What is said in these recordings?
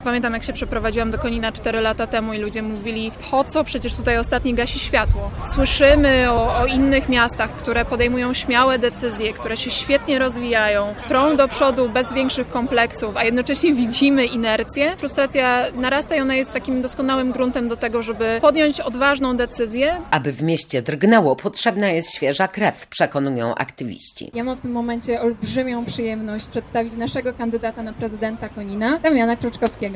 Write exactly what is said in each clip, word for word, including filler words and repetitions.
Pamiętam, jak się przeprowadziłam do Konina cztery lata temu i ludzie mówili, po co, przecież tutaj ostatni gasi światło. Słyszymy o, o innych miastach, które podejmują śmiałe decyzje, które się świetnie rozwijają, prą do przodu bez większych kompleksów, a jednocześnie widzimy inercję. Frustracja narasta i ona jest takim doskonałym gruntem do tego, żeby podjąć odważną decyzję. Aby w mieście drgnęło, potrzebna jest świeża krew, przekonują aktywiści. Ja mam w tym momencie olbrzymią przyjemność przedstawić naszego kandydata na prezydenta Konina, Damiana Kroczkowskiego.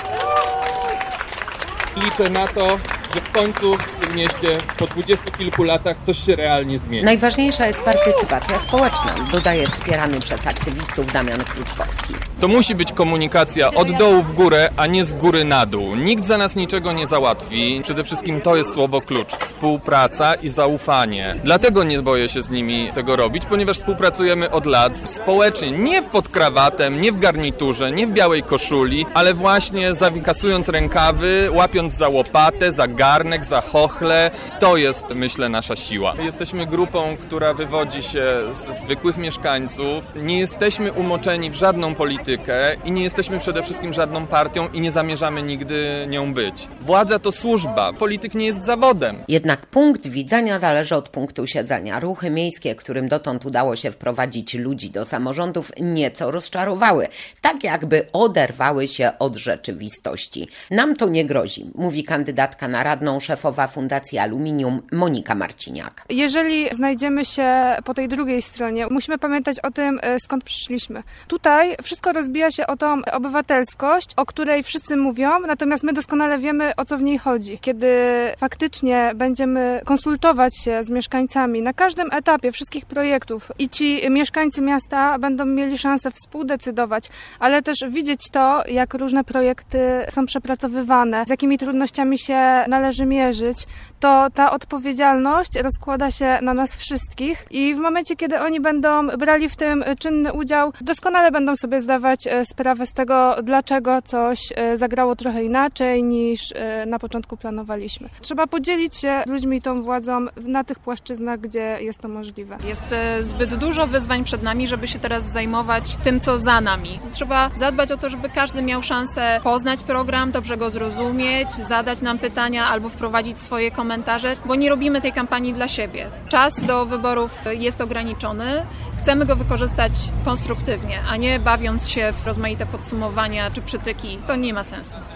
Liczę na to, że w końcu w tym mieście po dwudziestu kilku latach coś się realnie zmieni. Najważniejsza jest partycypacja społeczna, dodaje wspierany przez aktywistów Damian Kroczkowski. To musi być komunikacja od dołu w górę, a nie z góry na dół. Nikt za nas niczego nie załatwi. Przede wszystkim to jest słowo klucz. Współpraca i zaufanie. Dlatego nie boję się z nimi tego robić, ponieważ współpracujemy od lat społecznie. Nie pod krawatem, nie w garniturze, nie w białej koszuli, ale właśnie zawikasując rękawy, łapiąc za łopatę, za garnek, za chochle. To jest, myślę, nasza siła. Jesteśmy grupą, która wywodzi się z zwykłych mieszkańców. Nie jesteśmy umoczeni w żadną politykę i nie jesteśmy przede wszystkim żadną partią i nie zamierzamy nigdy nią być. Władza to służba, polityk nie jest zawodem. Jednak punkt widzenia zależy od punktu siedzenia. Ruchy miejskie, którym dotąd udało się wprowadzić ludzi do samorządów, nieco rozczarowały. Tak jakby oderwały się od rzeczywistości. Nam to nie grozi, mówi kandydatka na radną, szefowa Fundacji Aluminium Monika Marciniak. Jeżeli znajdziemy się po tej drugiej stronie, musimy pamiętać o tym, skąd przyszliśmy. Tutaj wszystko rozbija się o tą obywatelskość, o której wszyscy mówią, natomiast my doskonale wiemy, o co w niej chodzi. Kiedy faktycznie będziemy konsultować się z mieszkańcami na każdym etapie wszystkich projektów i ci mieszkańcy miasta będą mieli szansę współdecydować, ale też widzieć to, jak różne projekty są przepracowywane, z jakimi trudnościami się należy mierzyć, to ta odpowiedzialność rozkłada się na nas wszystkich i w momencie, kiedy oni będą brali w tym czynny udział, doskonale będą sobie zdawać sprawę z tego, dlaczego coś zagrało trochę inaczej niż na początku planowaliśmy. Trzeba podzielić się z ludźmi tą władzą na tych płaszczyznach, gdzie jest to możliwe. Jest zbyt dużo wyzwań przed nami, żeby się teraz zajmować tym, co za nami. Trzeba zadbać o to, żeby każdy miał szansę poznać program, dobrze go zrozumieć, zadać nam pytania albo wprowadzić swoje komentarze, bo nie robimy tej kampanii dla siebie. Czas do wyborów jest ograniczony. Chcemy go wykorzystać konstruktywnie, a nie bawiąc się w rozmaite podsumowania czy przytyki. To nie ma sensu.